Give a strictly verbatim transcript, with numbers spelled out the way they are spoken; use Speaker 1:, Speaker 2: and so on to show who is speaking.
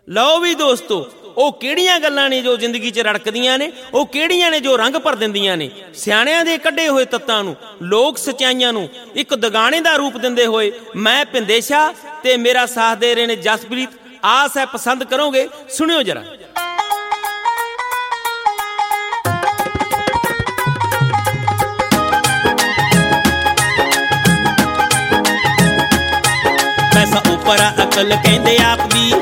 Speaker 1: ਲਓ ਵੀ ਦੋਸਤੋ, ਉਹ ਕਿਹੜੀਆਂ ਗੱਲਾਂ ਨੇ ਜੋ ਜ਼ਿੰਦਗੀ 'ਚ ਰੜਕਦੀਆਂ ਨੇ, ਉਹ ਕਿਹੜੀਆਂ ਨੇ ਜੋ ਰੰਗ ਭਰ ਦਿੰਦੀਆਂ ਨੇ। ਸਿਆਣਿਆਂ ਦੇ ਕੱਢੇ ਹੋਏ ਤੱਤਾਂ ਨੂੰ, ਲੋਕ ਸੱਚਾਈਆਂ ਨੂੰ ਇੱਕ ਦਗਾਣੇ ਦਾ ਰੂਪ ਦਿੰਦੇ ਹੋਏ ਮੈਂ ਭਿੰਦੇ ਸ਼ਾਹ ਤੇ ਮੇਰਾ ਸਾਥ ਦੇ ਰਹੇ ਨੇ ਜਸਪ੍ਰੀਤ। ਆਸ ਹੈ ਪਸੰਦ ਕਰੋਗੇ, ਸੁਣਿਓ ਜਰਾ। ਪੈਸਾ ਉਪਰ ਅਕਲ ਕਹਿੰਦੇ ਆਪ ਦੀ,